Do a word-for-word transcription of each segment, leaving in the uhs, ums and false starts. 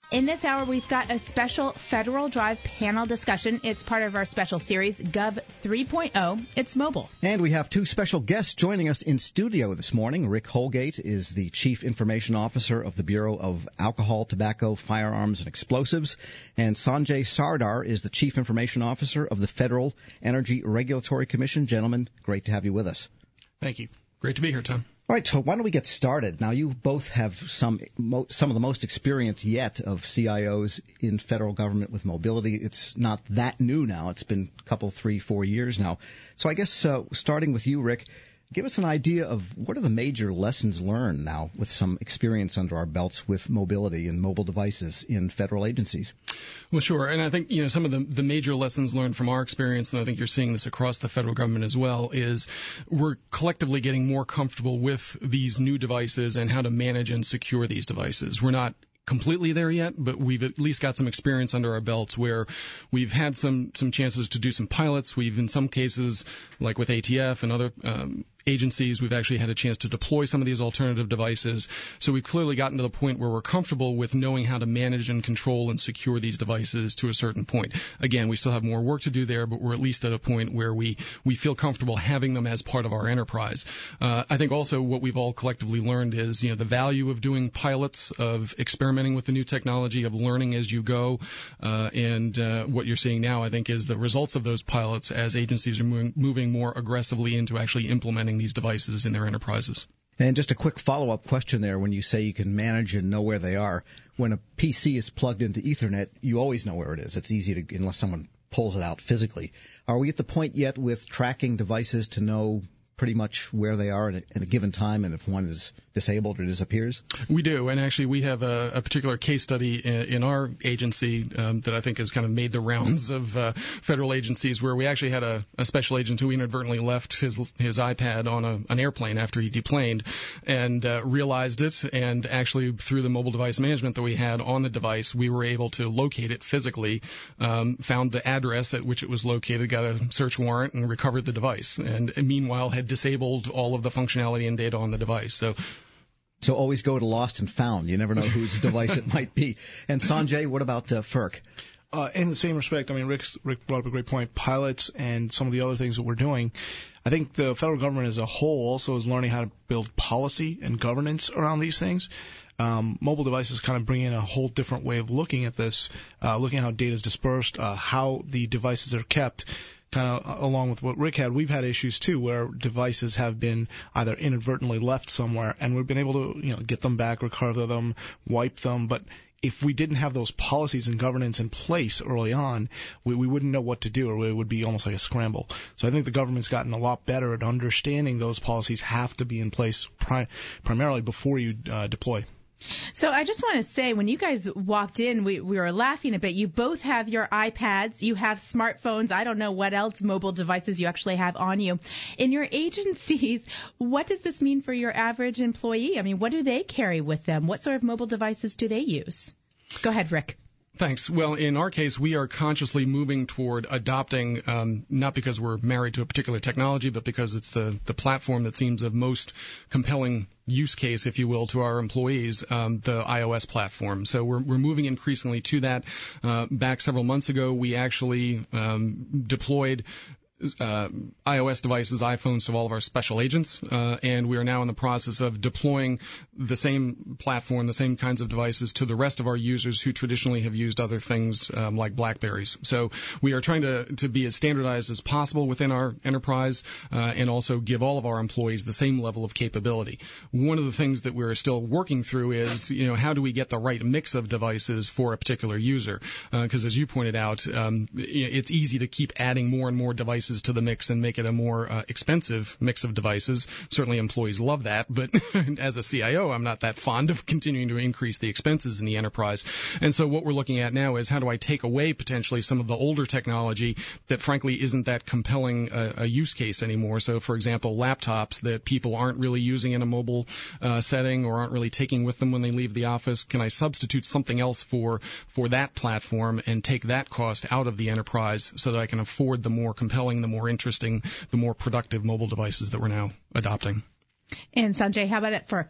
In this hour, we've got a special Federal Drive panel discussion. It's part of our special series, Gov three point oh. It's mobile. And we have two special guests joining us in studio this morning. Rick Holgate is the Chief Information Officer of the Bureau of Alcohol, Tobacco, Firearms, and Explosives. And Sanjay Sardar is the Chief Information Officer of the Federal Energy Regulatory Commission. Gentlemen, great to have you with us. Thank you. Great to be here, Tom. All right, so why don't we get started? Now, you both have some mo- some of the most experience yet of C I Os in federal government with mobility. It's not that new now. It's been a couple, three, four years now. So I guess uh, starting with you, Rick, give us an idea of what are the major lessons learned now with some experience under our belts with mobility and mobile devices in federal agencies. Well, sure. And I think, you know, some of the, the major lessons learned from our experience, and I think you're seeing this across the federal government as well, is we're collectively getting more comfortable with these new devices and how to manage and secure these devices. We're not completely there yet, but we've at least got some experience under our belts where we've had some, some chances to do some pilots. We've, in some cases, like with A T F and other um, agencies, we've actually had a chance to deploy some of these alternative devices. So we've clearly gotten to the point where we're comfortable with knowing how to manage and control and secure these devices to a certain point. Again, we still have more work to do there, but we're at least at a point where we, we feel comfortable having them as part of our enterprise. Uh, I think also what we've all collectively learned is, you know, the value of doing pilots, of experimenting with the new technology, of learning as you go. Uh, and uh, what you're seeing now, I think, is the results of those pilots as agencies are moving, moving more aggressively into actually implementing these devices in their enterprises. And just a quick follow-up question there. When you say you can manage and know where they are, when a P C is plugged into Ethernet, you always know where it is. It's easy to, unless someone pulls it out physically. Are we at the point yet with tracking devices to know pretty much where they are at a, at a given time, and if one is disabled or disappears? We do, and actually we have a, a particular case study in, in our agency um, that I think has kind of made the rounds of uh, federal agencies, where we actually had a, a special agent who inadvertently left his his iPad on a, an airplane after he deplaned, and uh, realized it, and actually through the mobile device management that we had on the device, we were able to locate it physically, um, found the address at which it was located, got a search warrant, and recovered the device, and meanwhile had disabled all of the functionality and data on the device. So So always go to lost and found. You never know whose device it might be. And Sanjay, what about uh, F E R C? Uh, in the same respect, I mean, Rick's, Rick brought up a great point. Pilots and some of the other things that we're doing. I think the federal government as a whole also is learning how to build policy and governance around these things. Um, mobile devices kind of bring in a whole different way of looking at this, uh, looking at how data is dispersed, uh, how the devices are kept. Kind of along with what Rick had, we've had issues too where devices have been either inadvertently left somewhere, and we've been able to, you know, get them back, recover them, wipe them. But if we didn't have those policies and governance in place early on, we, we wouldn't know what to do, or it would be almost like a scramble. So I think the government's gotten a lot better at understanding those policies have to be in place pri- primarily before you uh, deploy. So I just want to say, when you guys walked in, we, we were laughing a bit. You both have your iPads. You have smartphones. I don't know what else mobile devices you actually have on you. In your agencies, what does this mean for your average employee? I mean, what do they carry with them? What sort of mobile devices do they use? Go ahead, Rick. Thanks. Well, in our case, we are consciously moving toward adopting, um, not because we're married to a particular technology, but because it's the, the platform that seems of most compelling use case, if you will, to our employees, um, the iOS platform. So we're, we're moving increasingly to that. Uh, back several months ago, we actually um, deployed Uh, iOS devices, iPhones, to all of our special agents, uh, and we are now in the process of deploying the same platform, the same kinds of devices to the rest of our users who traditionally have used other things um, like BlackBerries. So we are trying to, to be as standardized as possible within our enterprise uh, and also give all of our employees the same level of capability. One of the things that we're still working through is, you know, how do we get the right mix of devices for a particular user? Because uh, as you pointed out, um, it's easy to keep adding more and more devices to the mix and make it a more uh, expensive mix of devices. Certainly employees love that, but as a C I O, I'm not that fond of continuing to increase the expenses in the enterprise. And so what we're looking at now is how do I take away potentially some of the older technology that frankly isn't that compelling a, a use case anymore. So for example, laptops that people aren't really using in a mobile uh, setting or aren't really taking with them when they leave the office. Can I substitute something else for, for that platform and take that cost out of the enterprise so that I can afford the more compelling, the more interesting, the more productive mobile devices that we're now adopting. And Sanjay, how about at F E R C?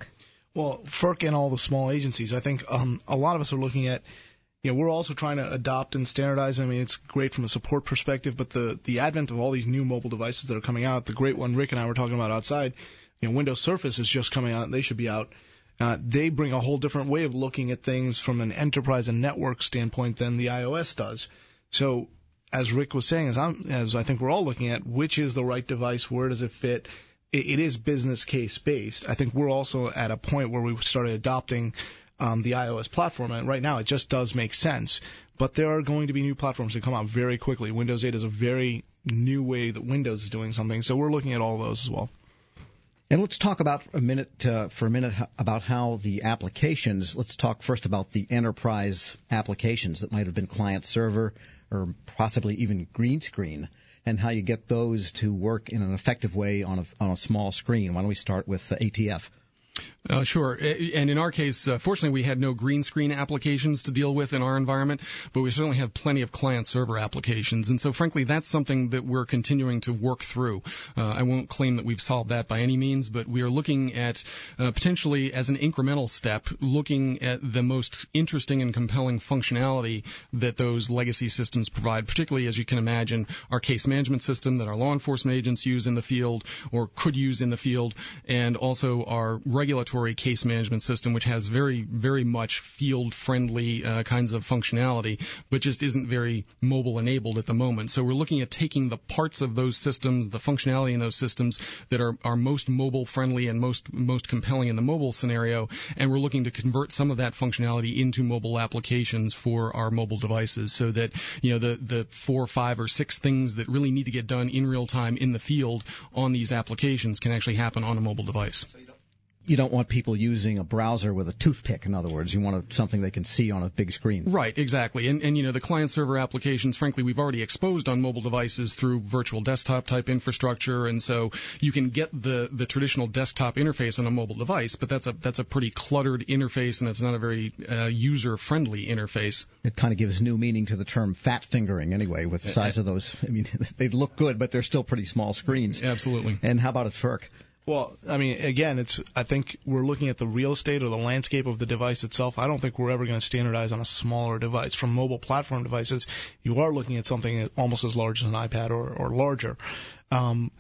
Well, F E R C and all the small agencies, I think um, a lot of us are looking at, you know, we're also trying to adopt and standardize. I mean, it's great from a support perspective, but the, the advent of all these new mobile devices that are coming out, the great one Rick and I were talking about outside, you know, Windows Surface is just coming out, and they should be out. Uh, they bring a whole different way of looking at things from an enterprise and network standpoint than the iOS does. So, as Rick was saying, as, I'm, as I think we're all looking at, which is the right device, where does it fit? It, it is business case based. I think we're also at a point where we've started adopting um, the iOS platform, and right now it just does make sense. But there are going to be new platforms that come out very quickly. Windows eight is a very new way that Windows is doing something, so we're looking at all those as well. And let's talk about a minute uh, for a minute about how the applications. Let's talk first about the enterprise applications that might have been client server or possibly even green screen, and how you get those to work in an effective way on a on a small screen. Why don't we start with uh, A T F? Uh, sure. And in our case, uh, fortunately, we had no green screen applications to deal with in our environment, but we certainly have plenty of client-server applications. And so, frankly, that's something that we're continuing to work through. Uh, I won't claim that we've solved that by any means, but we are looking at uh, potentially, as an incremental step, looking at the most interesting and compelling functionality that those legacy systems provide, particularly, as you can imagine, our case management system that our law enforcement agents use in the field or could use in the field, and also our regulatory case management system, which has very, very much field-friendly uh, kinds of functionality, but just isn't very mobile-enabled at the moment. So we're looking at taking the parts of those systems, the functionality in those systems that are, are most mobile-friendly and most most compelling in the mobile scenario, and we're looking to convert some of that functionality into mobile applications for our mobile devices, so that you know the the four, five, or six things that really need to get done in real time in the field on these applications can actually happen on a mobile device. You don't want people using a browser with a toothpick, in other words. You want something they can see on a big screen. Right, exactly. And, and you know, the client-server applications, frankly, we've already exposed on mobile devices through virtual desktop-type infrastructure, and so you can get the, the traditional desktop interface on a mobile device, but that's a that's a pretty cluttered interface, and it's not a very uh, user-friendly interface. It kind of gives new meaning to the term fat fingering, anyway, with the size of those. I mean, they look good, but they're still pretty small screens. Absolutely. And how about at F E R C? Well, I mean, again, it's. I think we're looking at the real estate or the landscape of the device itself. I don't think we're ever going to standardize on a smaller device. From mobile platform devices, you are looking at something almost as large as an iPad or, or larger. Um,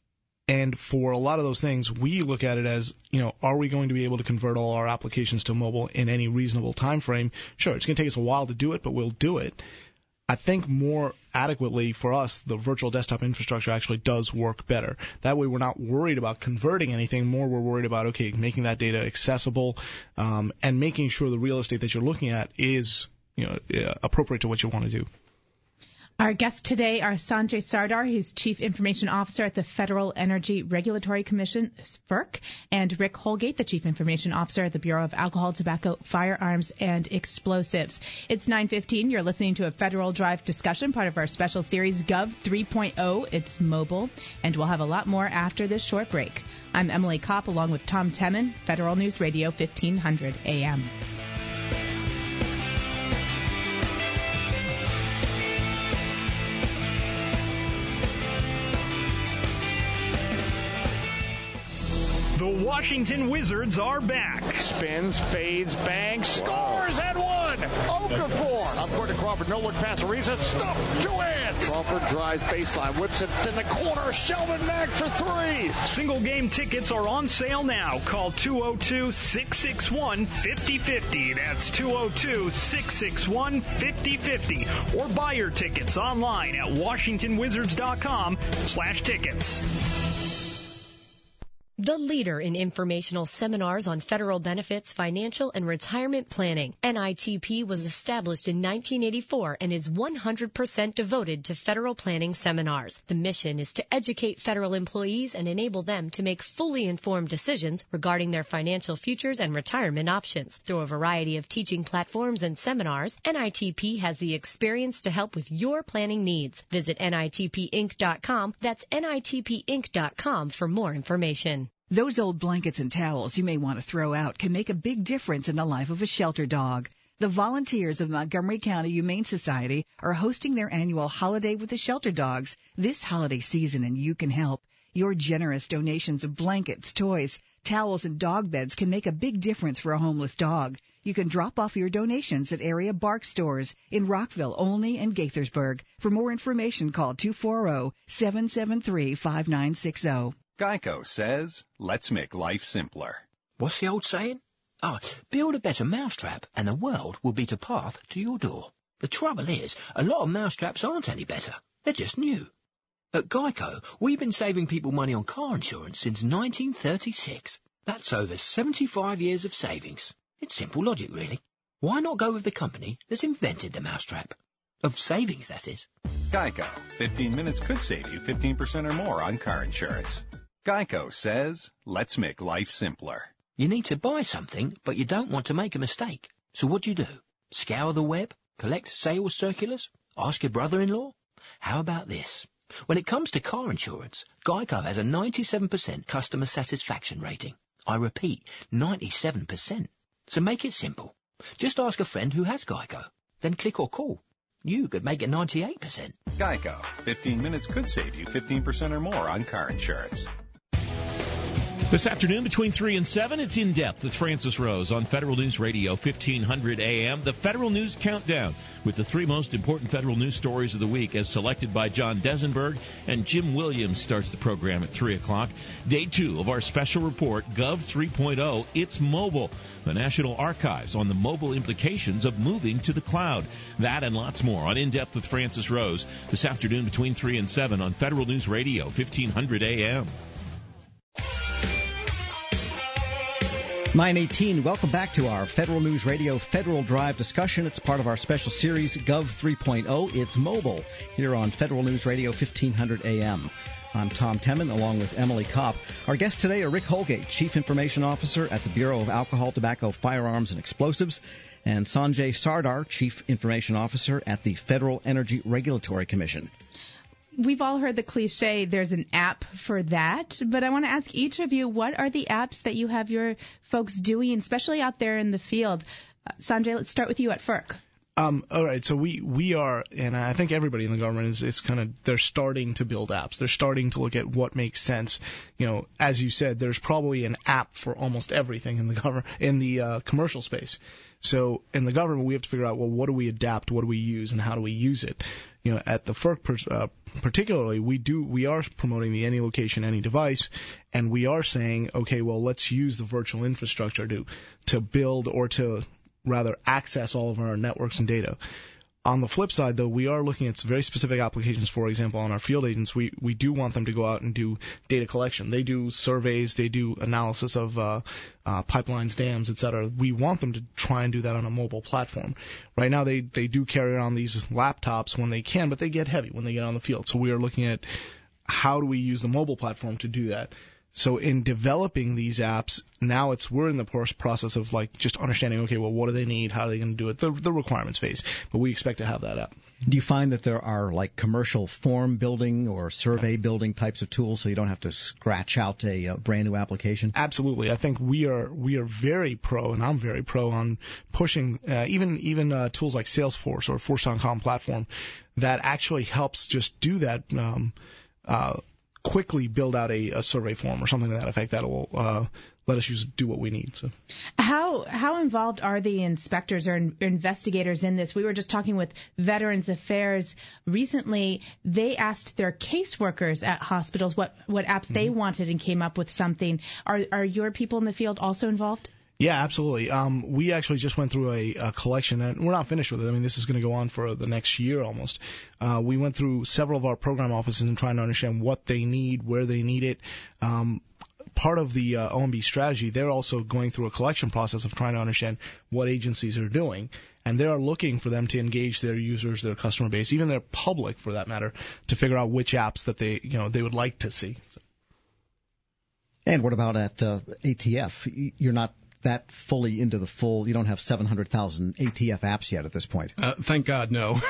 and for a lot of those things, we look at it as, you know, are we going to be able to convert all our applications to mobile in any reasonable time frame? Sure, it's going to take us a while to do it, but we'll do it. I think more adequately for us, the virtual desktop infrastructure actually does work better. That way we're not worried about converting anything. More we're worried about, okay, making that data accessible um, and making sure the real estate that you're looking at is, you know, appropriate to what you want to do. Our guests today are Sanjay Sardar, he's Chief Information Officer at the Federal Energy Regulatory Commission, F E R C, and Rick Holgate, the Chief Information Officer at the Bureau of Alcohol, Tobacco, Firearms, and Explosives. It's nine fifteen. You're listening to a Federal Drive discussion, part of our special series, Gov three point oh. It's mobile, and we'll have a lot more after this short break. I'm Emily Kopp, along with Tom Temin, Federal News Radio, fifteen hundred A M. The Washington Wizards are back. Spins, fades, bangs, scores, and one. Okafor. Up court to Crawford. No look pass. Ariza stuffed to in. Crawford drives baseline. Whips it in the corner. Sheldon Mack for three. Single game tickets are on sale now. Call two oh two, six six one, five oh five oh. That's two oh two, six six one, five oh five oh. Or buy your tickets online at washington wizards dot com slash tickets. The leader in informational seminars on federal benefits, financial, and retirement planning. N I T P was established in nineteen eighty-four and is one hundred percent devoted to federal planning seminars. The mission is to educate federal employees and enable them to make fully informed decisions regarding their financial futures and retirement options. Through a variety of teaching platforms and seminars, N I T P has the experience to help with your planning needs. Visit N I T P inc dot com. That's N I T P inc dot com for more information. Those old blankets and towels you may want to throw out can make a big difference in the life of a shelter dog. The volunteers of Montgomery County Humane Society are hosting their annual Holiday with the Shelter Dogs this holiday season, and you can help. Your generous donations of blankets, toys, towels, and dog beds can make a big difference for a homeless dog. You can drop off your donations at area Bark stores in Rockville, Olney, and Gaithersburg. For more information, call two four zero, seven seven three, five nine six zero. Geico says, let's make life simpler. What's the old saying? Oh, build a better mousetrap and the world will be to path to your door. The trouble is, a lot of mousetraps aren't any better. They're just new. At Geico, we've been saving people money on car insurance since nineteen thirty-six. That's over seventy-five years of savings. It's simple logic, really. Why not go with the company that's invented the mousetrap? Of savings, that is. Geico. fifteen minutes could save you fifteen percent or more on car insurance. Geico says, let's make life simpler. You need to buy something, but you don't want to make a mistake. So what do you do? Scour the web? Collect sales circulars? Ask your brother-in-law? How about this? When it comes to car insurance, Geico has a ninety-seven percent customer satisfaction rating. I repeat, ninety-seven percent. So make it simple. Just ask a friend who has Geico. Then click or call. You could make it ninety-eight percent. Geico. fifteen minutes could save you fifteen percent or more on car insurance. This afternoon between three and seven, it's In Depth with Francis Rose on Federal News Radio fifteen hundred A M, the Federal News Countdown, with the three most important federal news stories of the week as selected by John Desenberg, and Jim Williams starts the program at three o'clock. Day two of our special report, Gov three point oh, It's Mobile, the National Archives on the mobile implications of moving to the cloud. That and lots more on In Depth with Francis Rose this afternoon between three and seven on Federal News Radio fifteen hundred A M. nine eighteen, welcome back to our Federal News Radio Federal Drive discussion. It's part of our special series, Gov three point oh, It's Mobile, here on Federal News Radio fifteen hundred A M. I'm Tom Temin, along with Emily Kopp. Our guests today are Rick Holgate, Chief Information Officer at the Bureau of Alcohol, Tobacco, Firearms, and Explosives, and Sanjay Sardar, Chief Information Officer at the Federal Energy Regulatory Commission. We've all heard the cliche, there's an app for that, but I want to ask each of you, what are the apps that you have your folks doing, especially out there in the field? Uh, Sanjay, let's start with you at F E R C. Um, all right, so we, we are, and I think everybody in the government is, is kind of, they're starting to build apps. They're starting to look at what makes sense. You know, as you said, there's probably an app for almost everything in the government, in the uh, commercial space. So in the government, we have to figure out, well, what do we adapt, what do we use, and how do we use it? You know, at the F E R C pers- uh, particularly, we do we are promoting the any location, any device, and we are saying, okay, well, let's use the virtual infrastructure to to build or to rather access all of our networks and data. On the flip side, though, we are looking at very specific applications. For example, on our field agents, we, we do want them to go out and do data collection. They do surveys, they do analysis of uh, uh, pipelines, dams, et cetera. We want them to try and do that on a mobile platform. Right now, they, they do carry around these laptops when they can, but they get heavy when they get on the field. So we are looking at how do we use the mobile platform to do that. So in developing these apps, now it's we're in the process of like just understanding, okay, well, what do they need? How are they going to do it? The, the requirements phase. But we expect to have that app. Do you find that there are like commercial form building or survey building types of tools so you don't have to scratch out a, a brand new application? Absolutely. I think we are we are very pro, and I'm very pro on pushing uh, even even uh, tools like Salesforce or Force dot com platform that actually helps just do that. Um, uh, quickly build out a, a survey form or something to that effect that will uh, let us use do what we need. So, how how involved are the inspectors or in, investigators in this? We were just talking with Veterans Affairs recently. They asked their caseworkers at hospitals what what apps mm-hmm. they wanted and came up with something. Are are your people in the field also involved? Yeah, absolutely. Um, we actually just went through a, a collection, and we're not finished with it. I mean, this is going to go on for the next year almost. Uh, we went through several of our program offices and trying to understand what they need, where they need it. Um, part of the uh, O M B strategy, they're also going through a collection process of trying to understand what agencies are doing, and they are looking for them to engage their users, their customer base, even their public, for that matter, to figure out which apps that they, you know, they would like to see. And what about at uh, A T F? You're not that fully into the full. You don't have seven hundred thousand A T F apps yet at this point. Uh, thank God, no.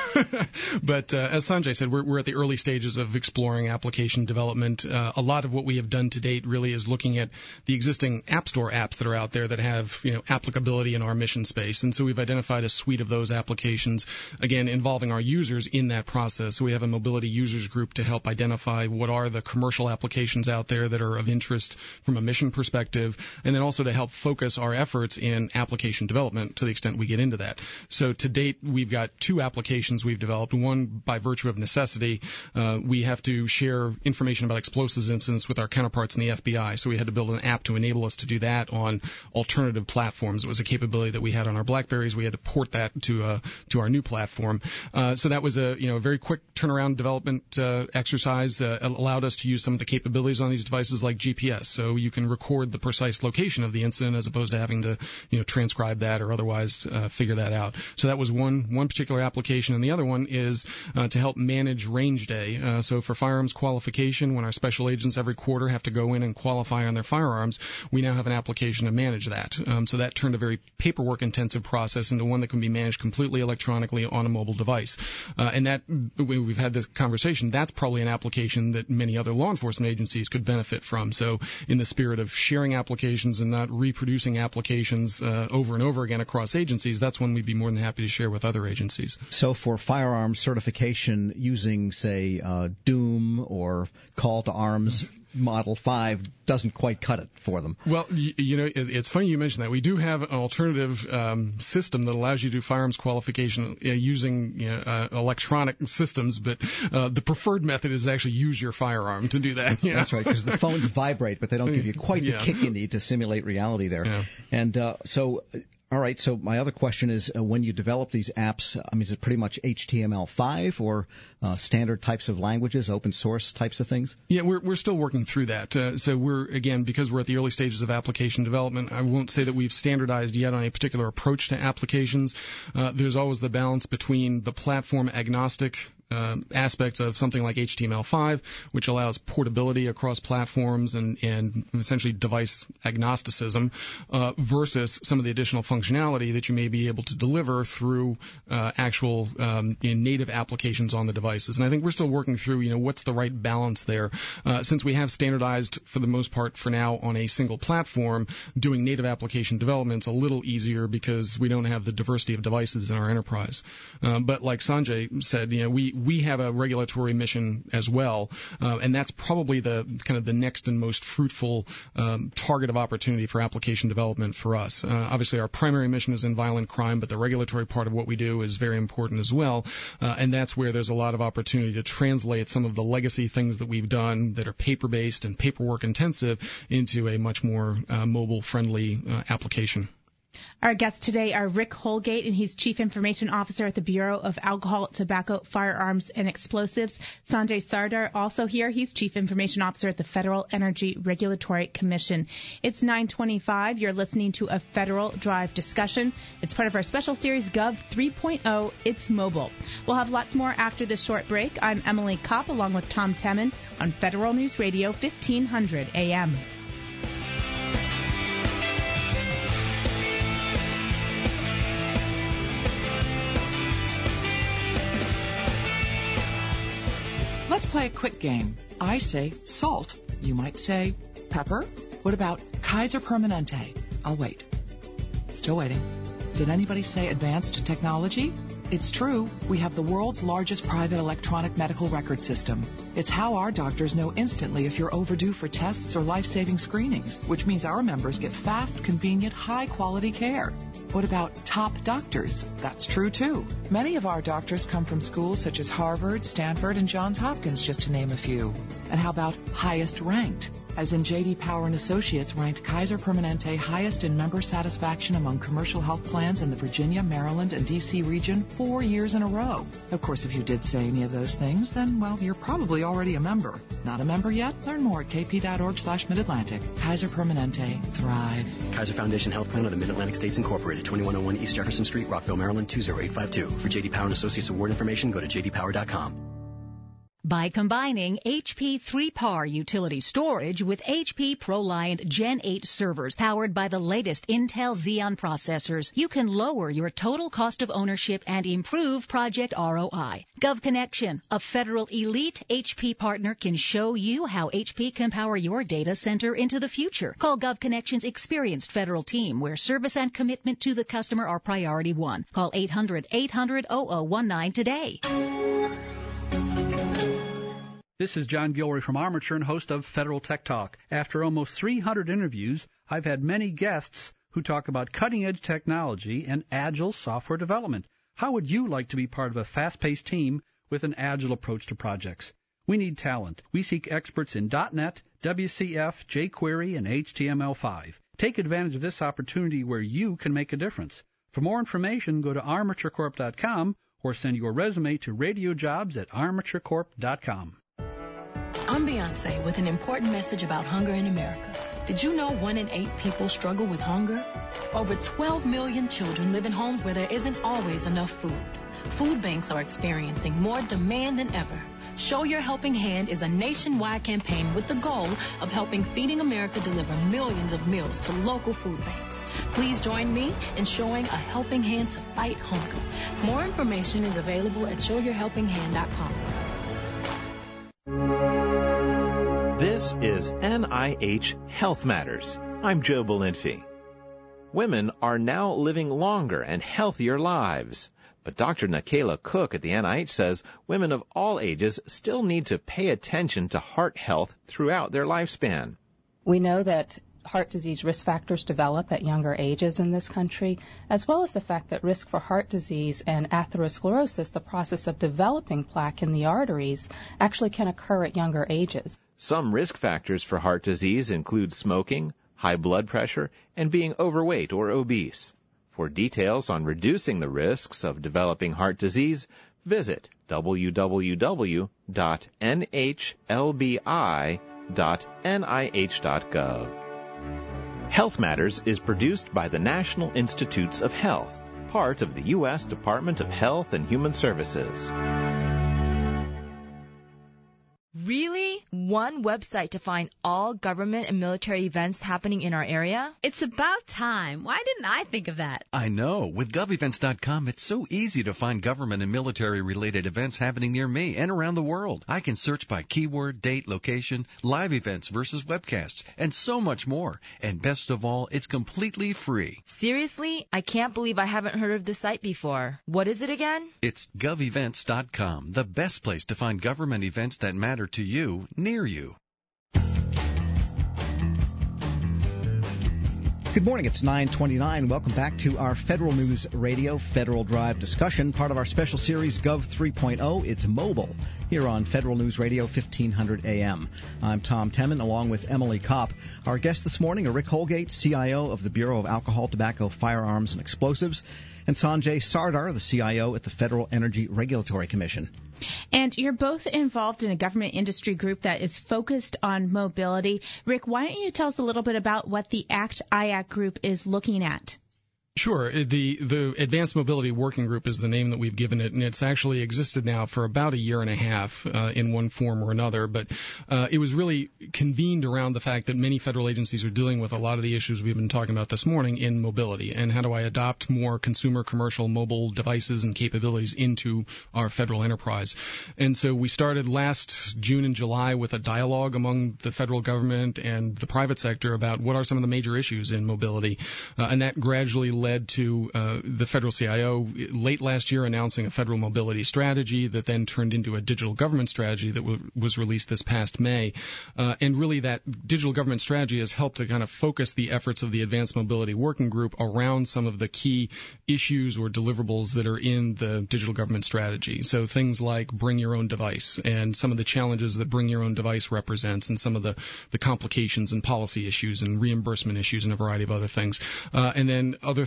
But uh, as Sanjay said, we're, we're at the early stages of exploring application development. Uh, a lot of what we have done to date really is looking at the existing App Store apps that are out there that have, you know, applicability in our mission space. And so we've identified a suite of those applications, again, involving our users in that process. So we have a mobility users group to help identify what are the commercial applications out there that are of interest from a mission perspective, and then also to help focus our efforts in application development to the extent we get into that. So to date, we've got two applications we've developed. One, by virtue of necessity, uh, we have to share information about explosives incidents with our counterparts in the F B I. So we had to build an app to enable us to do that on alternative platforms. It was a capability that we had on our BlackBerries. We had to port that to uh, to our new platform. Uh, so that was a you know a very quick turnaround development uh, exercise. Uh, allowed us to use some of the capabilities on these devices like G P S. So you can record the precise location of the incident as opposed to having to you know transcribe that or otherwise uh, figure that out. So that was one one particular application, and the other one is uh, to help manage range day. Uh, so for firearms qualification, when our special agents every quarter have to go in and qualify on their firearms, we now have an application to manage that. Um, so that turned a very paperwork-intensive process into one that can be managed completely electronically on a mobile device. Uh, and that we've had this conversation. That's probably an application that many other law enforcement agencies could benefit from. So in the spirit of sharing applications and not reproducing applications uh, over and over again across agencies, that's one we'd be more than happy to share with other agencies. So for firearms certification using, say, uh, Doom or Call to Arms, Model five doesn't quite cut it for them. Well, you, you know, it, it's funny you mentioned that. We do have an alternative um, system that allows you to do firearms qualification uh, using you know, uh, electronic systems, but uh, the preferred method is to actually use your firearm to do that. You know? That's right, because the phones vibrate, but they don't give you quite the yeah. kick you need to simulate reality there. Yeah. And uh, so... All right, so my other question is, uh, when you develop these apps, I mean, is it pretty much H T M L five or uh, standard types of languages, open source types of things? Yeah, we're we're still working through that. Uh, so we're, again, because we're at the early stages of application development, I won't say that we've standardized yet on a particular approach to applications. Uh, there's always the balance between the platform agnostic Uh, aspects of something like H T M L five, which allows portability across platforms and, and essentially device agnosticism, uh, versus some of the additional functionality that you may be able to deliver through uh, actual um, in native applications on the devices. And I think we're still working through, you know, what's the right balance there. Uh, since we have standardized for the most part for now on a single platform, doing native application development's a little easier because we don't have the diversity of devices in our enterprise. Uh, but like Sanjay said, you know, we we have a regulatory mission as well, uh, and that's probably the kind of the next and most fruitful um, target of opportunity for application development for us. Uh, obviously, our primary mission is in violent crime, but the regulatory part of what we do is very important as well, uh, and that's where there's a lot of opportunity to translate some of the legacy things that we've done that are paper-based and paperwork-intensive into a much more uh, mobile-friendly uh, application. Our guests today are Rick Holgate, and he's Chief Information Officer at the Bureau of Alcohol, Tobacco, Firearms, and Explosives. Sanjay Sardar, also here. He's Chief Information Officer at the Federal Energy Regulatory Commission. It's nine twenty-five. You're listening to a Federal Drive discussion. It's part of our special series, Gov three point oh, It's Mobile. We'll have lots more after this short break. I'm Emily Kopp, along with Tom Temin on Federal News Radio, fifteen hundred A M. Let's play a quick game. I say salt. You might say pepper. What about Kaiser Permanente? I'll wait. Still waiting. Did anybody say advanced technology? It's true. We have the world's largest private electronic medical record system. It's how our doctors know instantly if you're overdue for tests or life-saving screenings, which means our members get fast, convenient, high-quality care. What about top doctors? That's true, too. Many of our doctors come from schools such as Harvard, Stanford, and Johns Hopkins, just to name a few. And how about highest ranked? As in J D Power and Associates ranked Kaiser Permanente highest in member satisfaction among commercial health plans in the Virginia, Maryland, and D C region four years in a row. Of course, if you did say any of those things, then, well, you're probably already a member. Not a member yet? Learn more at kp.org slash Mid-Atlantic. Kaiser Permanente. Thrive. Kaiser Foundation Health Plan of the Mid-Atlantic States Incorporated, twenty-one oh one East Jefferson Street, Rockville, Maryland, two oh eight five two. For J D Power and Associates award information, go to j d power dot com. By combining H P three par utility storage with H P ProLiant Gen eight servers powered by the latest Intel Xeon processors, you can lower your total cost of ownership and improve project R O I. GovConnection, a federal elite H P partner, can show you how H P can power your data center into the future. Call GovConnection's experienced federal team, where service and commitment to the customer are priority one. Call eight hundred, eight hundred, oh oh one nine today. This is John Gilroy from Armature and host of Federal Tech Talk. After almost three hundred interviews, I've had many guests who talk about cutting-edge technology and agile software development. How would you like to be part of a fast-paced team with an agile approach to projects? We need talent. We seek experts in dot net, W C F, jQuery, and H T M L five. Take advantage of this opportunity where you can make a difference. For more information, go to armature corp dot com or send your resume to radiojobs at armature corp dot com. I'm Beyonce with an important message about hunger in America. Did you know one in eight people struggle with hunger? Over twelve million children live in homes where there isn't always enough food. Food banks are experiencing more demand than ever. Show Your Helping Hand is a nationwide campaign with the goal of helping Feeding America deliver millions of meals to local food banks. Please join me in showing a helping hand to fight hunger. More information is available at show your helping hand dot com. This is N I H Health Matters. I'm Joe Belinfi. Women are now living longer and healthier lives. But Doctor Nakayla Cook at the N I H says women of all ages still need to pay attention to heart health throughout their lifespan. We know that heart disease risk factors develop at younger ages in this country, as well as the fact that risk for heart disease and atherosclerosis, the process of developing plaque in the arteries, actually can occur at younger ages. Some risk factors for heart disease include smoking, high blood pressure, and being overweight or obese. For details on reducing the risks of developing heart disease, visit w w w dot n h l b i dot n i h dot gov. Health Matters is produced by the National Institutes of Health, part of the U S Department of Health and Human Services. Really? One website to find all government and military events happening in our area? It's about time. Why didn't I think of that? I know. With gov events dot com, it's so easy to find government and military-related events happening near me and around the world. I can search by keyword, date, location, live events versus webcasts, and so much more. And best of all, it's completely free. Seriously? I can't believe I haven't heard of this site before. What is it again? It's gov events dot com, the best place to find government events that matter to you, near you. Good morning. It's nine twenty-nine. Welcome back to our Federal News Radio Federal Drive discussion, part of our special series Gov three point oh. It's mobile here on Federal News Radio fifteen hundred A M. I'm Tom Temin, along with Emily Kopp. Our guests this morning are Rick Holgate, C I O of the Bureau of Alcohol, Tobacco, Firearms, and Explosives, and Sanjay Sardar, the C I O at the Federal Energy Regulatory Commission. And you're both involved in a government industry group that is focused on mobility. Rick, why don't you tell us a little bit about what the ACT I A C group is looking at? Sure. The the Advanced Mobility Working Group is the name that we've given it, and it's actually existed now for about a year and a half uh, in one form or another. But uh, it was really convened around the fact that many federal agencies are dealing with a lot of the issues we've been talking about this morning in mobility, and how do I adopt more consumer commercial mobile devices and capabilities into our federal enterprise. And so we started last June and July with a dialogue among the federal government and the private sector about what are some of the major issues in mobility, uh, and that gradually led to uh, the federal C I O late last year announcing a federal mobility strategy that then turned into a digital government strategy that w- was released this past May. Uh, and really that digital government strategy has helped to kind of focus the efforts of the Advanced Mobility Working Group around some of the key issues or deliverables that are in the digital government strategy. So things like bring your own device and some of the challenges that bring your own device represents, and some of the, the complications and policy issues and reimbursement issues and a variety of other things. Uh, and then other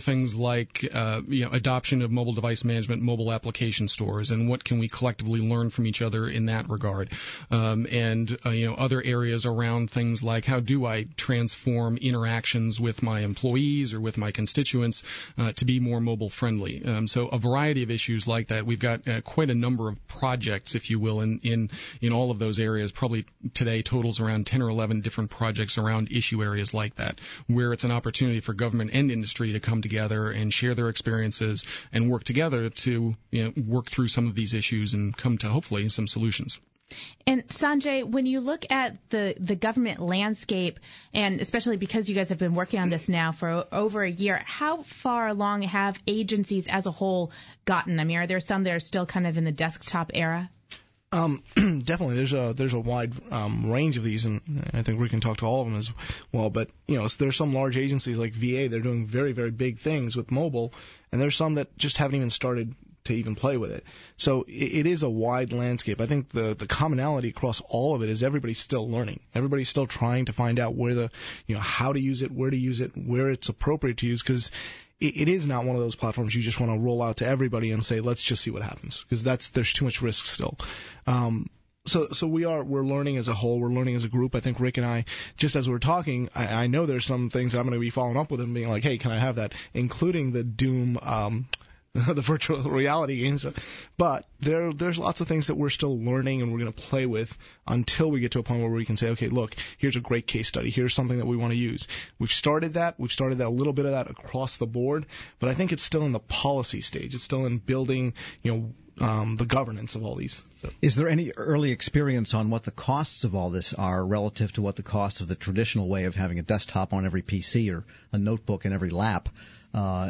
things like uh, you know, adoption of mobile device management, mobile application stores, and what can we collectively learn from each other in that regard. Um, and uh, you know, other areas around things like how do I transform interactions with my employees or with my constituents uh, to be more mobile friendly. Um, so a variety of issues like that. We've got uh, quite a number of projects, if you will, in, in, in all of those areas. Probably today totals around ten or eleven different projects around issue areas like that, where it's an opportunity for government and industry to come together and share their experiences and work together to, you know, work through some of these issues and come to hopefully some solutions. And Sanjay, when you look at the, the government landscape, and especially because you guys have been working on this now for o- over a year, how far along have agencies as a whole gotten? I mean, are there some that are still kind of in the desktop era? Um, definitely, there's a there's a wide um, range of these, and I think we can talk to all of them as well. But you know, there's some large agencies like V A. They're doing very very big things with mobile, and there's some that just haven't even started to even play with it. So it, it is a wide landscape. I think the the commonality across all of it is everybody's still learning. Everybody's still trying to find out where the you know how to use it, where to use it, where it's appropriate to use, because it, it is not one of those platforms you just want to roll out to everybody and say, let's just see what happens, because that's there's too much risk still. Um, So, so we are, we're learning as a whole, we're learning as a group. I think Rick and I, just as we were talking, I, I know there's some things I'm going to be following up with and being like, hey, can I have that? Including the Doom, um, the virtual reality games. But there, there's lots of things that we're still learning and we're going to play with until we get to a point where we can say, okay, look, here's a great case study. Here's something that we want to use. We've started that. We've started that, a little bit of that across the board, but I think it's still in the policy stage. It's still in building, you know, Um, the governance of all these. So. Is there any early experience on what the costs of all this are relative to what the cost of the traditional way of having a desktop on every P C or a notebook in every lap? Uh,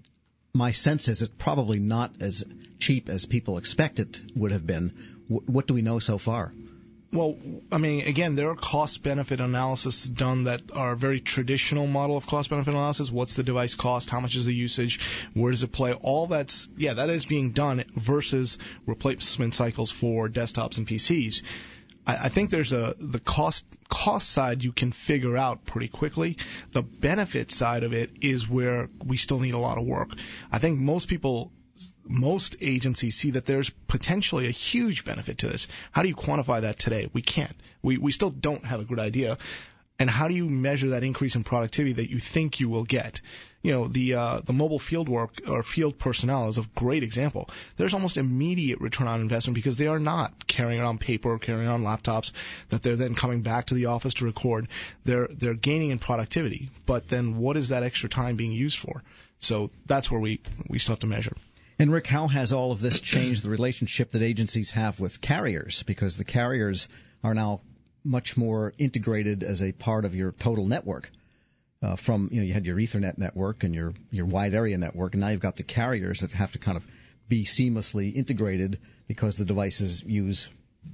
my sense is it's probably not as cheap as people expect it would have been. W- what do we know so far? Well, I mean, again, there are cost-benefit analysis done that are a very traditional model of cost-benefit analysis. What's the device cost? How much is the usage? Where does it play? All that's, yeah, that is being done versus replacement cycles for desktops and P Cs. I, I think there's a, the cost, cost side you can figure out pretty quickly. The benefit side of it is where we still need a lot of work. I think most people Most agencies see that there's potentially a huge benefit to this. How do you quantify that today? We can't. We we still don't have a good idea. And how do you measure that increase in productivity that you think you will get? You know, the uh, the mobile field work or field personnel is a great example. There's almost immediate return on investment because they are not carrying around paper or carrying around laptops that they're then coming back to the office to record. They're they're gaining in productivity. But then what is that extra time being used for? So that's where we, we still have to measure. And Rick, how has all of this changed the relationship that agencies have with carriers? Because the carriers are now much more integrated as a part of your total network. Uh, from, you know, you had your Ethernet network and your, your wide area network, and now you've got the carriers that have to kind of be seamlessly integrated because the devices use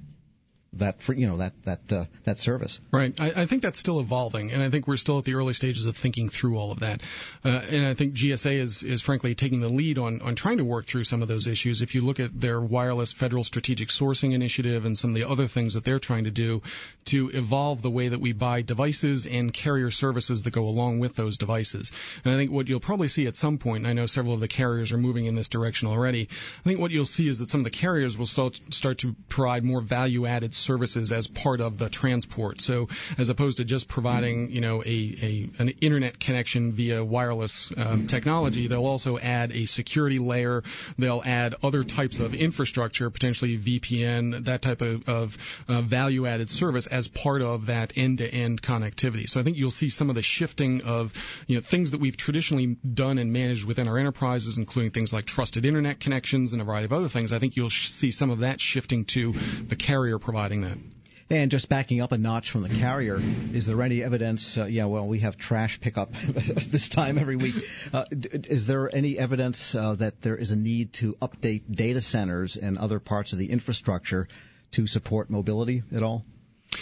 that, you know, that that uh, that service. Right. I, I think that's still evolving, and I think we're still at the early stages of thinking through all of that. Uh, and I think G S A is, is frankly taking the lead on, on trying to work through some of those issues. If you look at their wireless federal strategic sourcing initiative and some of the other things that they're trying to do to evolve the way that we buy devices and carrier services that go along with those devices. And I think what you'll probably see at some point, and I know several of the carriers are moving in this direction already, I think what you'll see is that some of the carriers will start, start to provide more value-added services as part of the transport. So as opposed to just providing, you know, a, a an internet connection via wireless um, technology, they'll also add a security layer. They'll add other types of infrastructure, potentially V P N, that type of, of uh, value-added service as part of that end-to-end connectivity. So I think you'll see some of the shifting of, you know, things that we've traditionally done and managed within our enterprises, including things like trusted internet connections and a variety of other things. I think you'll sh- see some of that shifting to the carrier providing that. And just backing up a notch from the carrier, is there any evidence, uh, yeah, well, we have trash pickup this time every week. Uh, is there any evidence uh, that there is a need to update data centers and other parts of the infrastructure to support mobility at all?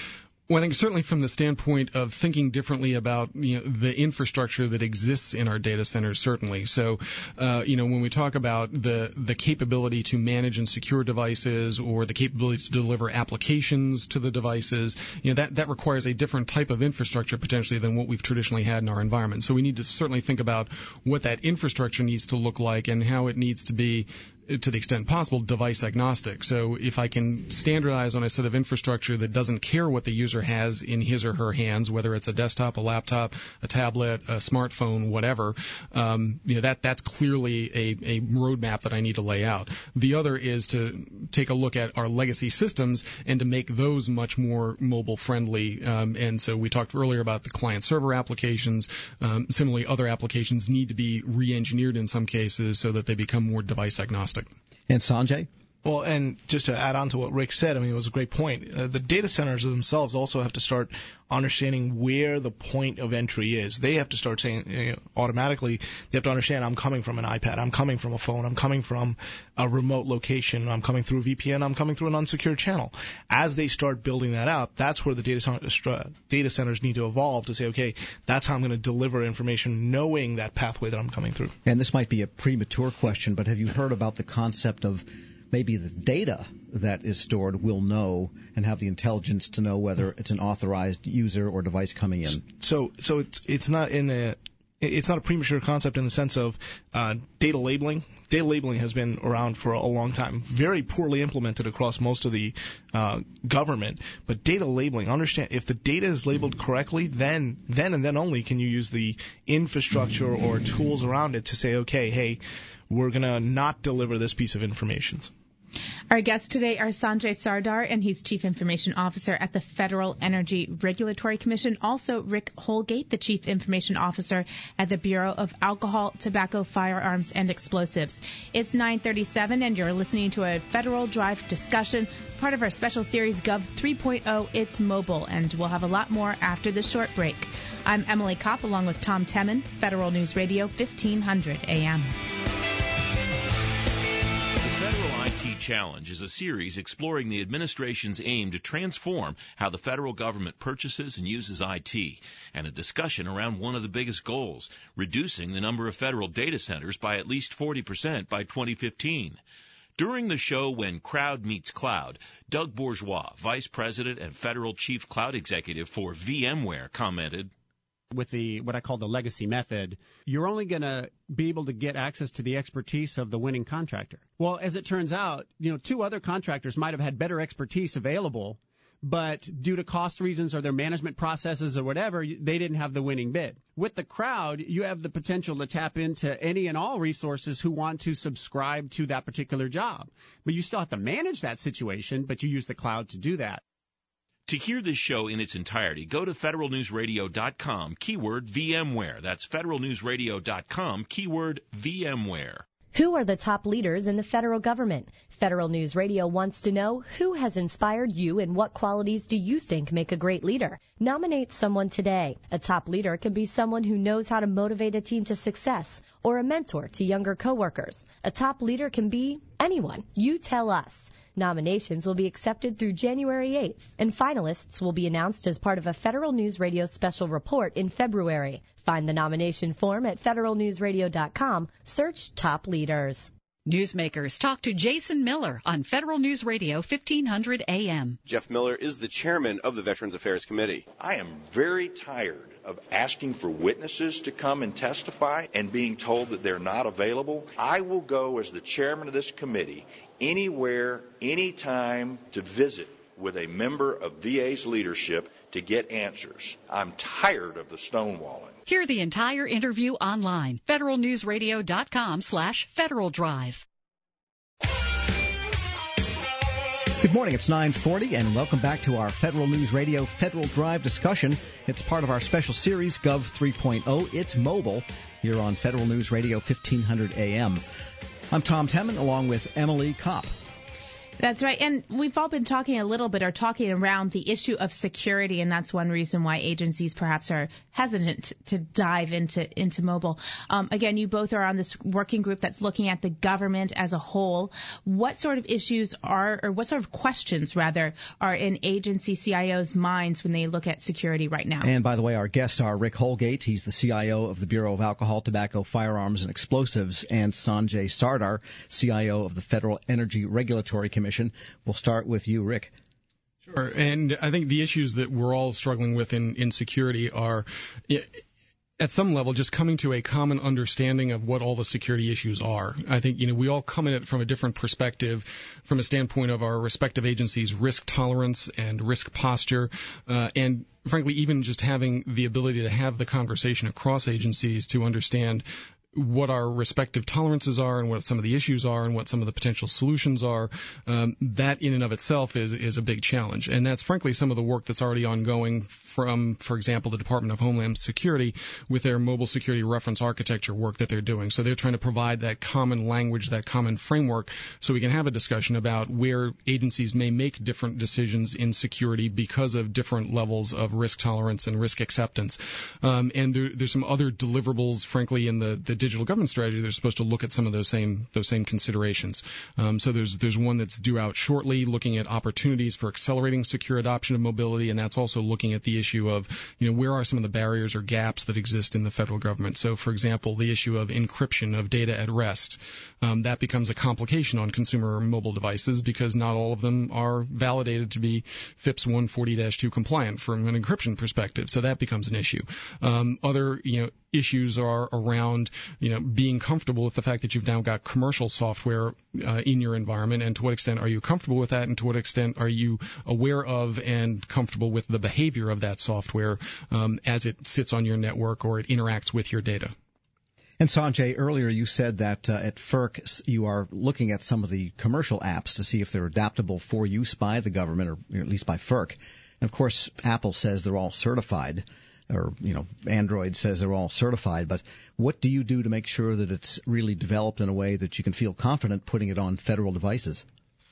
Well, I think certainly from the standpoint of thinking differently about, you know, the infrastructure that exists in our data centers, certainly. So, uh, you know, when we talk about the the capability to manage and secure devices, or the capability to deliver applications to the devices, you know, that that requires a different type of infrastructure potentially than what we've traditionally had in our environment. So we need to certainly think about what that infrastructure needs to look like and how it needs to be, to the extent possible, device agnostic. So if I can standardize on a set of infrastructure that doesn't care what the user has in his or her hands, whether it's a desktop, a laptop, a tablet, a smartphone, whatever, um, you know, that that's clearly a, a roadmap that I need to lay out. The other is to take a look at our legacy systems and to make those much more mobile friendly. Um, and so we talked earlier about the client server applications. Um, similarly, other applications need to be re-engineered in some cases so that they become more device agnostic. And Sanjay? Well, and just to add on to what Rick said, I mean, it was a great point. Uh, the data centers themselves also have to start understanding where the point of entry is. They have to start saying, you know, automatically, they have to understand, I'm coming from an iPad, I'm coming from a phone, I'm coming from a remote location, I'm coming through a V P N, I'm coming through an unsecured channel. As they start building that out, that's where the data, center, data centers need to evolve to say, okay, that's how I'm going to deliver information, knowing that pathway that I'm coming through. And this might be a premature question, but have you heard about the concept of maybe the data that is stored will know and have the intelligence to know whether it's an authorized user or device coming in? So, so it's it's not in the it's not a premature concept in the sense of uh, data labeling. Data labeling has been around for a long time, very poorly implemented across most of the uh, government. But data labeling, understand if the data is labeled correctly, then then and then only can you use the infrastructure or tools around it to say, okay, hey, we're going to not deliver this piece of information. Our guests today are Sanjay Sardar, and he's Chief Information Officer at the Federal Energy Regulatory Commission. Also, Rick Holgate, the Chief Information Officer at the Bureau of Alcohol, Tobacco, Firearms, and Explosives. It's nine thirty-seven, and you're listening to a Federal Drive discussion, part of our special series Gov three point oh, It's Mobile, and we'll have a lot more after this short break. I'm Emily Kopp, along with Tom Temin, Federal News Radio, fifteen hundred A M. I T Challenge is a series exploring the administration's aim to transform how the federal government purchases and uses I T, and a discussion around one of the biggest goals, reducing the number of federal data centers by at least forty percent by twenty fifteen. During the show When Crowd Meets Cloud, Doug Bourgeois, Vice President and Federal Chief Cloud Executive for VMware, commented, with the what I call the legacy method, you're only going to be able to get access to the expertise of the winning contractor. Well, as it turns out, you know, two other contractors might have had better expertise available, but due to cost reasons or their management processes or whatever, they didn't have the winning bid. With the crowd, you have the potential to tap into any and all resources who want to subscribe to that particular job. But you still have to manage that situation, but you use the cloud to do that. To hear this show in its entirety, go to federal news radio dot com, keyword VMware. That's federal news radio dot com, keyword VMware. Who are the top leaders in the federal government? Federal News Radio wants to know who has inspired you and what qualities do you think make a great leader? Nominate someone today. A top leader can be someone who knows how to motivate a team to success or a mentor to younger coworkers. A top leader can be anyone. You tell us. Nominations will be accepted through January eighth, and finalists will be announced as part of a Federal News Radio special report in February. Find the nomination form at federal news radio dot com. Search Top Leaders. Newsmakers talk to Jason Miller on Federal News Radio, fifteen hundred A M. Jeff Miller is the chairman of the Veterans Affairs Committee. I am very tired of asking for witnesses to come and testify and being told that they're not available. I will go as the chairman of this committee anywhere, anytime to visit with a member of V A's leadership to get answers. I'm tired of the stonewalling. Hear the entire interview online. federal news radio dot com slash Federal Drive. Good morning. It's nine forty, and welcome back to our Federal News Radio Federal Drive discussion. It's part of our special series, Gov three point oh, It's Mobile, here on Federal News Radio, fifteen hundred A M. I'm Tom Temin, along with Emily Kopp. That's right. And we've all been talking a little bit or talking around the issue of security, and that's one reason why agencies perhaps are hesitant to dive into into mobile. Um, again, you both are on this working group that's looking at the government as a whole. What sort of issues are, or what sort of questions, rather, are in agency C I Os' minds when they look at security right now? And by the way, our guests are Rick Holgate. He's the C I O of the Bureau of Alcohol, Tobacco, Firearms, and Explosives, and Sanjay Sardar, C I O of the Federal Energy Regulatory Commission. We'll start with you, Rick. Sure. And I think the issues that we're all struggling with in, in security are, at some level, just coming to a common understanding of what all the security issues are. I think, you know, we all come at it from a different perspective, from a standpoint of our respective agencies' risk tolerance and risk posture, uh, and frankly, even just having the ability to have the conversation across agencies to understand what our respective tolerances are and what some of the issues are and what some of the potential solutions are. Um, that in and of itself is is a big challenge. And that's frankly some of the work that's already ongoing from, for example, the Department of Homeland Security with their mobile security reference architecture work that they're doing. So they're trying to provide that common language, that common framework, so we can have a discussion about where agencies may make different decisions in security because of different levels of risk tolerance and risk acceptance. Um, and there, there's some other deliverables, frankly, in the, the digital government strategy. They're supposed to look at some of those same those same considerations. Um, so there's there's one that's due out shortly, looking at opportunities for accelerating secure adoption of mobility, and that's also looking at the issue of, you know, where are some of the barriers or gaps that exist in the federal government. So, for example, the issue of encryption of data at rest. Um, that becomes a complication on consumer mobile devices because not all of them are validated to be FIPS one forty dash two compliant from an encryption perspective. So that becomes an issue. Um, other, you know, issues are around, you know, being comfortable with the fact that you've now got commercial software uh, in your environment, and to what extent are you comfortable with that, and to what extent are you aware of and comfortable with the behavior of that software um, as it sits on your network or it interacts with your data. And Sanjay, earlier you said that uh, at FERC you are looking at some of the commercial apps to see if they're adaptable for use by the government, or at least by FERC. And of course, Apple says they're all certified, or, you know, Android says they're all certified. But what do you do to make sure that it's really developed in a way that you can feel confident putting it on federal devices?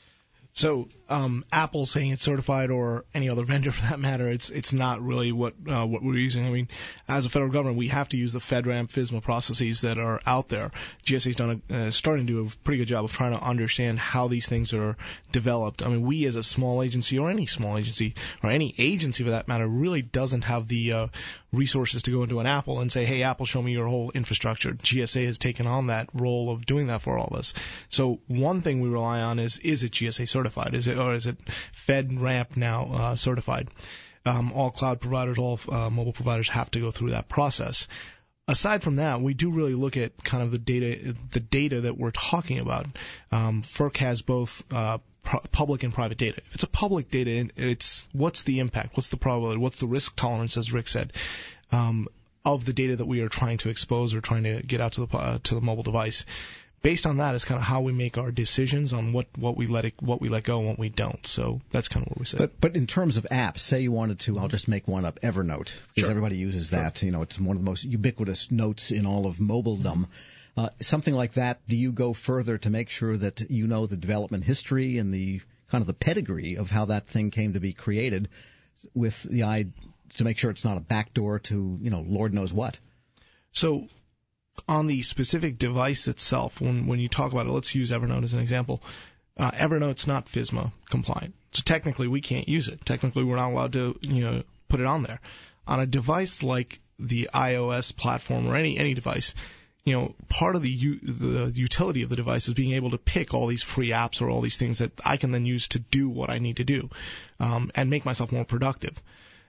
So um, Apple saying it's certified, or any other vendor for that matter, it's it's not really what uh, what we're using. I mean, as a federal government, we have to use the FedRAMP FISMA processes that are out there. G S A's done a, uh, starting to do a pretty good job of trying to understand how these things are developed. I mean, we as a small agency, or any small agency, or any agency for that matter, really doesn't have the uh, resources to go into an Apple and say, hey, Apple, show me your whole infrastructure. G S A has taken on that role of doing that for all of us. So one thing we rely on is, is it G S A certified? Is it, or is it FedRAMP now uh, certified? Um, all cloud providers, all uh, mobile providers have to go through that process. Aside from that, we do really look at kind of the data, the data that we're talking about. Um, FERC has both uh, pro- public and private data. If it's a public data, it's what's the impact, what's the probability, what's the risk tolerance, as Rick said, um, of the data that we are trying to expose or trying to get out to the uh, to the mobile device. Based on that is kind of how we make our decisions on what, what we let it, what we let go and what we don't. So that's kind of what we say. But, but in terms of apps, say you wanted to, I'll just make one up, Evernote, because Sure. everybody uses that. Sure. You know, it's one of the most ubiquitous notes in all of mobiledom. Uh, something like that, do you go further to make sure that you know the development history and the kind of the pedigree of how that thing came to be created, with the eye to make sure it's not a backdoor to, you know, Lord knows what? So on the specific device itself, when when you talk about it, let's use Evernote as an example. Uh, Evernote's not FISMA compliant, so technically we can't use it. Technically, we're not allowed to, you know, put it on there. On a device like the iOS platform or any any device, you know, part of the u- the utility of the device is being able to pick all these free apps or all these things that I can then use to do what I need to do, um, and make myself more productive.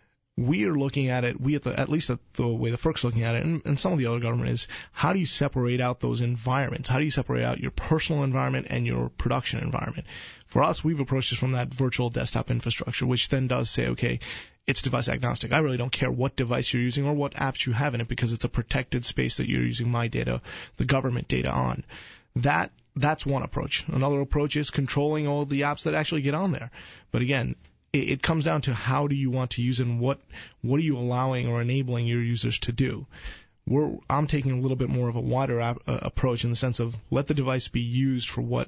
We are looking at it, we at the, at least at the way the FERC's looking at it, and, and some of the other government is, how do you separate out those environments? How do you separate out your personal environment and your production environment? For us, we've approached this from that virtual desktop infrastructure, which then does say, okay, it's device agnostic. I really don't care what device you're using or what apps you have in it, because it's a protected space that you're using my data, the government data on. That that's one approach. Another approach is controlling all the apps that actually get on there. But again, it comes down to how do you want to use it, and what what are you allowing or enabling your users to do. We're, I'm taking a little bit more of a wider ap- uh, approach in the sense of let the device be used for what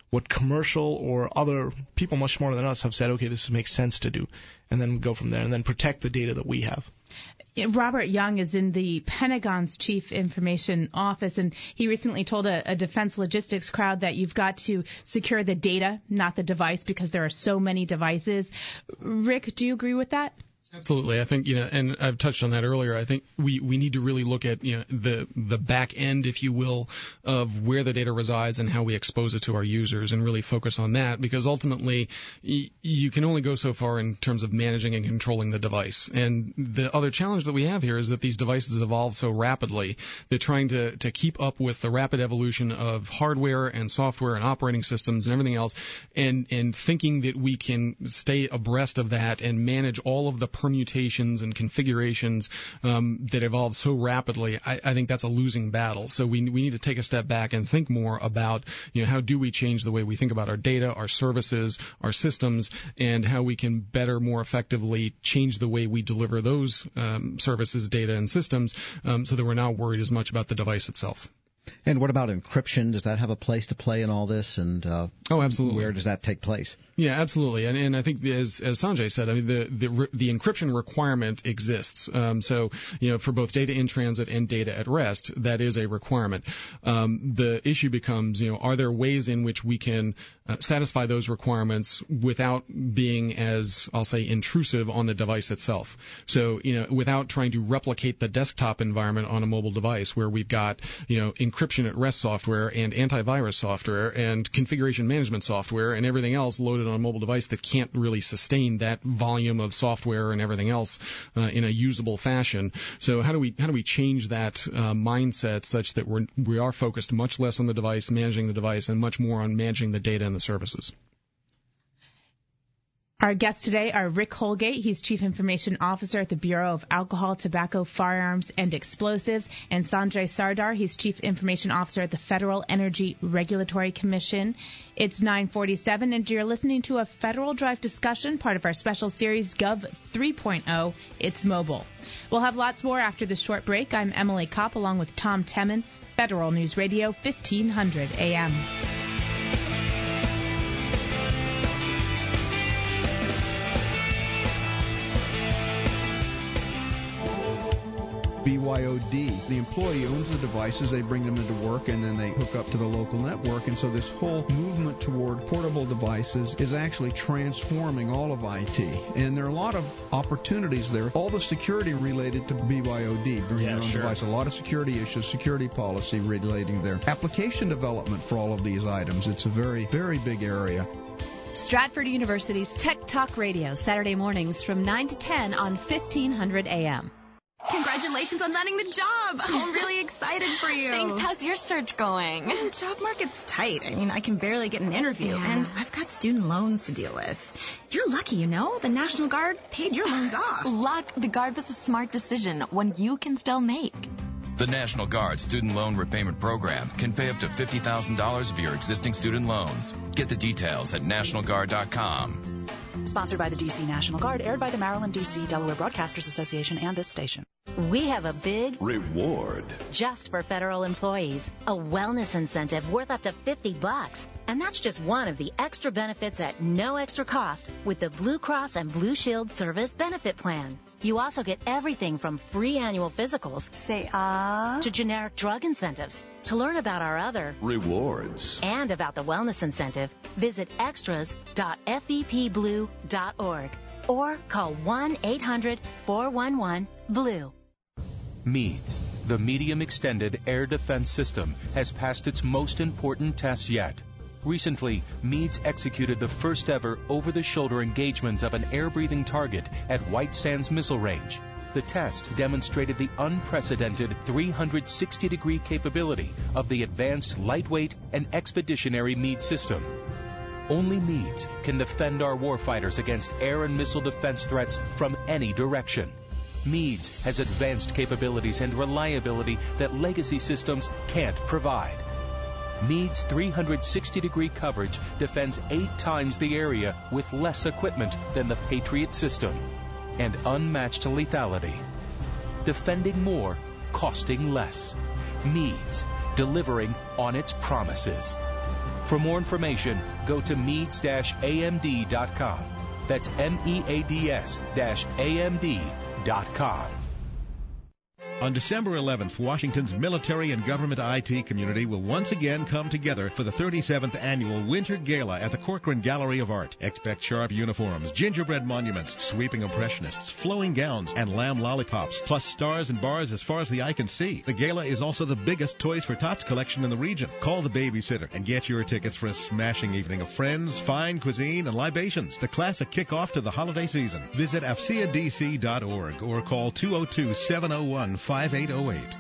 what commercial or other people much smarter than us have said, okay, this makes sense to do, and then go from there, and then protect the data that we have. Robert Young is in the Pentagon's Chief Information Office, and he recently told a, a defense logistics crowd that you've got to secure the data, not the device, because there are so many devices. Rick, do you agree with that? Absolutely. I think, you know, and I've touched on that earlier. I think we, we need to really look at, you know, the, the back end, if you will, of where the data resides and how we expose it to our users, and really focus on that, because ultimately y- you can only go so far in terms of managing and controlling the device. And the other challenge that we have here is that these devices evolve so rapidly that trying to, to keep up with the rapid evolution of hardware and software and operating systems and everything else, and, and thinking that we can stay abreast of that and manage all of the permutations and configurations um, that evolve so rapidly, I, I think that's a losing battle. So we we need to take a step back and think more about, you know, how do we change the way we think about our data, our services, our systems, and how we can better, more effectively change the way we deliver those um, services, data, and systems, um, so that we're not worried as much about the device itself. And what about encryption? Does that have a place to play in all this? And uh, oh, absolutely. Where does that take place? Yeah, absolutely. And, and I think, as, as Sanjay said, I mean, the, the, the encryption requirement exists. Um, so, you know, for both data in transit and data at rest, that is a requirement. Um, the issue becomes, you know, are there ways in which we can uh, satisfy those requirements without being as, I'll say, intrusive on the device itself? So, you know, without trying to replicate the desktop environment on a mobile device where we've got, you know, encryption at rest software and antivirus software and configuration management software and everything else loaded on a mobile device that can't really sustain that volume of software and everything else uh, in a usable fashion. So how do we how do we change that uh, mindset such that we're we are focused much less on the device, managing the device, and much more on managing the data and the services? Our guests today are Rick Holgate. He's Chief Information Officer at the Bureau of Alcohol, Tobacco, Firearms, and Explosives. And Sanjay Sardar. He's Chief Information Officer at the Federal Energy Regulatory Commission. It's nine forty-seven, and you're listening to a Federal Drive discussion, part of our special series, Gov three point oh, It's Mobile. We'll have lots more after this short break. I'm Emily Kopp, along with Tom Temin, Federal News Radio, fifteen hundred A M. B Y O D. The employee owns the devices, they bring them into work, and then they hook up to the local network. And so this whole movement toward portable devices is actually transforming all of I T. And there are a lot of opportunities there. All the security related to B Y O D, bring yeah, your own sure. device, a lot of security issues, security policy relating there. Application development for all of these items. It's a very, very big area. Stratford University's Tech Talk Radio, Saturday mornings from nine to ten on fifteen hundred A M. Congratulations on landing the job. I'm really excited for you. Thanks. How's your search going? The job market's tight. I mean, I can barely get an interview, yeah. and I've got student loans to deal with. You're lucky, you know. The National Guard paid your loans off. Luck. The Guard was a smart decision, one you can still make. The National Guard Student Loan Repayment Program can pay up to fifty thousand dollars of your existing student loans. Get the details at national guard dot com. Sponsored by the D C National Guard, aired by the Maryland, D C, Delaware Broadcasters Association and this station. We have a big reward just for federal employees, a wellness incentive worth up to fifty bucks. And that's just one of the extra benefits at no extra cost with the Blue Cross and Blue Shield Service Benefit Plan. You also get everything from free annual physicals, say ah, uh, to generic drug incentives. To learn about our other rewards and about the wellness incentive, visit extras dot f e p blue dot org or call one eight hundred four one one blue. MEADS, the Medium Extended Air Defense System, has passed its most important test yet. Recently, MEADS executed the first ever over-the-shoulder engagement of an air-breathing target at White Sands Missile Range. The test demonstrated the unprecedented three hundred sixty degree capability of the advanced lightweight and expeditionary MEADS system. Only MEADS can defend our warfighters against air and missile defense threats from any direction. MEADS has advanced capabilities and reliability that legacy systems can't provide. MEADS three hundred sixty degree coverage defends eight times the area with less equipment than the Patriot system, and unmatched lethality. Defending more, costing less. MEADS, delivering on its promises. For more information, go to meads dash A M D dot com. That's M E A D S dash A M D dot com. On December eleventh, Washington's military and government I T community will once again come together for the thirty-seventh Annual Winter Gala at the Corcoran Gallery of Art. Expect sharp uniforms, gingerbread monuments, sweeping impressionists, flowing gowns, and lamb lollipops, plus stars and bars as far as the eye can see. The gala is also the biggest Toys for Tots collection in the region. Call the babysitter and get your tickets for a smashing evening of friends, fine cuisine, and libations. The classic kickoff to the holiday season. Visit A F C A D C dot org or call two oh two, seven oh one, five eight oh eight.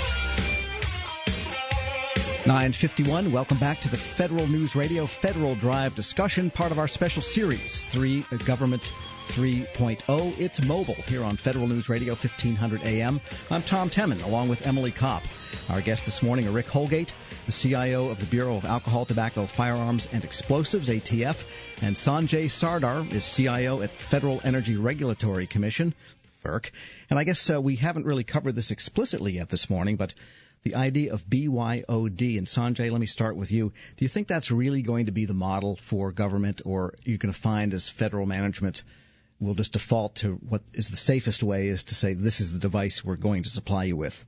nine fifty-one, welcome back to the Federal News Radio Federal Drive discussion, part of our special series, three Government three point oh. It's mobile here on Federal News Radio, fifteen hundred A M. I'm Tom Temin, along with Emily Kopp. Our guests this morning are Rick Holgate, the C I O of the Bureau of Alcohol, Tobacco, Firearms, and Explosives, A T F, and Sanjay Sardar is C I O at Federal Energy Regulatory Commission, F E R C. And I guess uh, we haven't really covered this explicitly yet this morning, but the idea of B Y O D, and Sanjay, let me start with you. Do you think that's really going to be the model for government, or you're going to find as federal management will just default to what is the safest way, is to say this is the device we're going to supply you with?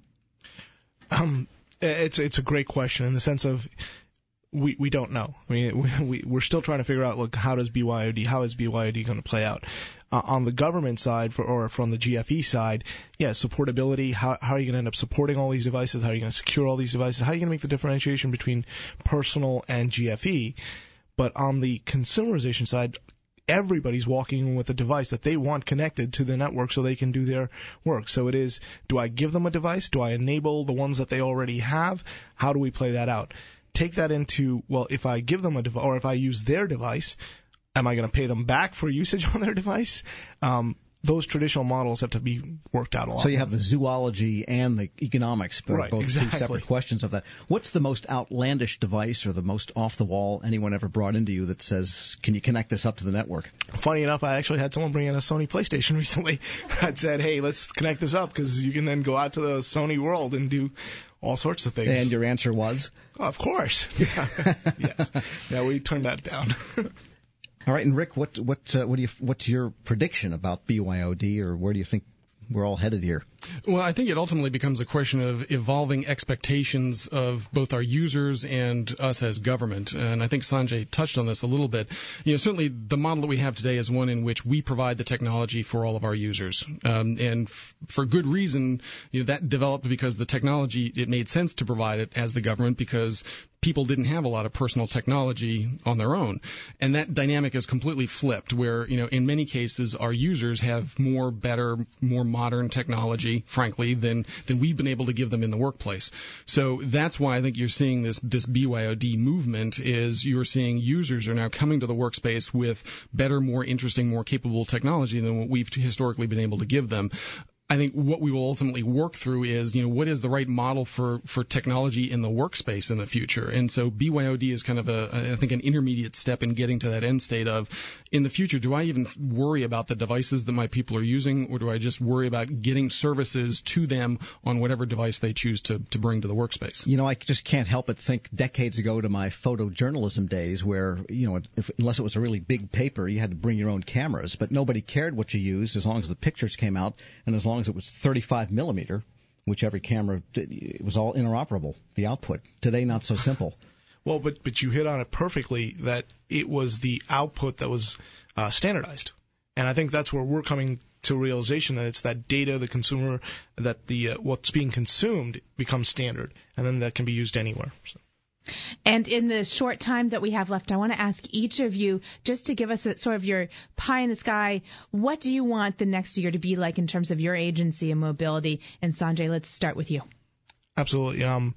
Um, it's it's a great question in the sense of we we don't know. I mean, we we're still trying to figure out, look, how does B Y O D, how is B Y O D going to play out? Uh, on the government side, for, or from the G F E side, yeah, supportability. How how are you going to end up supporting all these devices? How are you going to secure all these devices? How are you going to make the differentiation between personal and G F E? But on the consumerization side, everybody's walking in with a device that they want connected to the network so they can do their work. So it is, do I give them a device? Do I enable the ones that they already have? How do we play that out? Take that into, well, if I give them a device, or if I use their device, am I going to pay them back for usage on their device? Um, those traditional models have to be worked out a lot. So you have the zoology and the economics, but right, both exactly. two separate questions of that. What's the most outlandish device or the most off-the-wall anyone ever brought into you that says, can you connect this up to the network? Funny enough, I actually had someone bring in a Sony PlayStation recently that said, hey, let's connect this up because you can then go out to the Sony world and do all sorts of things. And your answer was? Oh, of course. Yeah. Yes. Yeah, we turned that down. All right, and Rick, what what uh, what do you what's your prediction about B Y O D, or where do you think we're all headed here? Well, I think it ultimately becomes a question of evolving expectations of both our users and us as government. And I think Sanjay touched on this a little bit. You know, certainly the model that we have today is one in which we provide the technology for all of our users. Um, and f- for good reason, you know, that developed because the technology, it made sense to provide it as the government because people didn't have a lot of personal technology on their own. And that dynamic is completely flipped where, you know, in many cases our users have more better, more modern technology, frankly, than than we've been able to give them in the workplace. So that's why I think you're seeing this this B Y O D movement is you're seeing users are now coming to the workspace with better, more interesting, more capable technology than what we've historically been able to give them. I think what we will ultimately work through is, you know, what is the right model for, for technology in the workspace in the future? And so B Y O D is kind of a, I think, an intermediate step in getting to that end state of, in the future, do I even worry about the devices that my people are using, or do I just worry about getting services to them on whatever device they choose to, to bring to the workspace? You know, I just can't help but think decades ago to my photojournalism days where, you know, if, unless it was a really big paper, you had to bring your own cameras, but nobody cared what you used as long as the pictures came out and as long as it was thirty-five millimeter, which every camera did, it was all interoperable, the output. Today, not so simple. Well, but but you hit on it perfectly that it was the output that was uh, standardized. And I think that's where we're coming to realization that it's that data, the consumer, that the uh, what's being consumed becomes standard, and then that can be used anywhere. So. And in the short time that we have left, I want to ask each of you just to give us a, sort of your pie in the sky. What do you want the next year to be like in terms of your agency and mobility? And Sanjay, let's start with you. Absolutely. Um,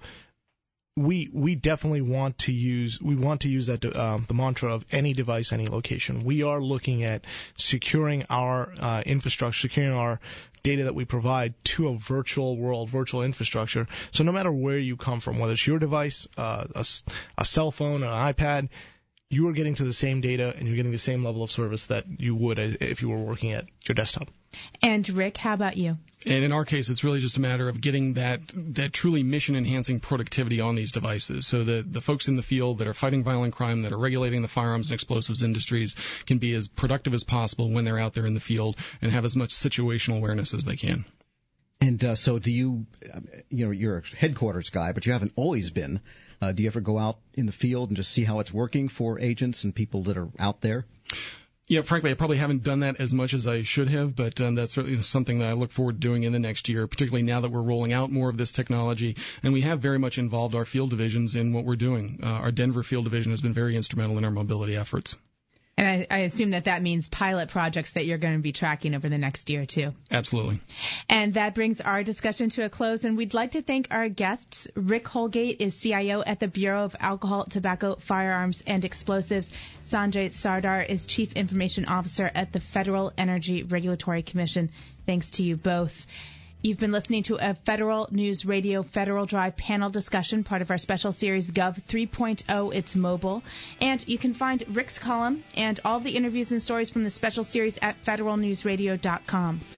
we we definitely want to use we want to use that um, the mantra of any device, any location. We are looking at securing our uh, infrastructure, securing our data that we provide to a virtual world, virtual infrastructure. So no matter where you come from, whether it's your device, uh, a, a cell phone, an iPad, you are getting to the same data and you're getting the same level of service that you would if you were working at your desktop. And Rick, how about you? And in our case, it's really just a matter of getting that that truly mission-enhancing productivity on these devices, so that the folks in the field that are fighting violent crime, that are regulating the firearms and explosives industries, can be as productive as possible when they're out there in the field and have as much situational awareness as they can. And uh, so do you, you know, you're a headquarters guy, but you haven't always been. Uh, do you ever go out in the field and just see how it's working for agents and people that are out there? Yeah, frankly, I probably haven't done that as much as I should have, but um, that's certainly something that I look forward to doing in the next year, particularly now that we're rolling out more of this technology. And we have very much involved our field divisions in what we're doing. Uh, our Denver field division has been very instrumental in our mobility efforts. And I, I assume that that means pilot projects that you're going to be tracking over the next year, too. Absolutely. And that brings our discussion to a close. And we'd like to thank our guests. Rick Holgate is C I O at the Bureau of Alcohol, Tobacco, Firearms, and Explosives. Sanjay Sardar is Chief Information Officer at the Federal Energy Regulatory Commission. Thanks to you both. You've been listening to a Federal News Radio Federal Drive panel discussion, part of our special series Gov three point oh, It's Mobile. And you can find Rick's column and all the interviews and stories from the special series at federal news radio dot com.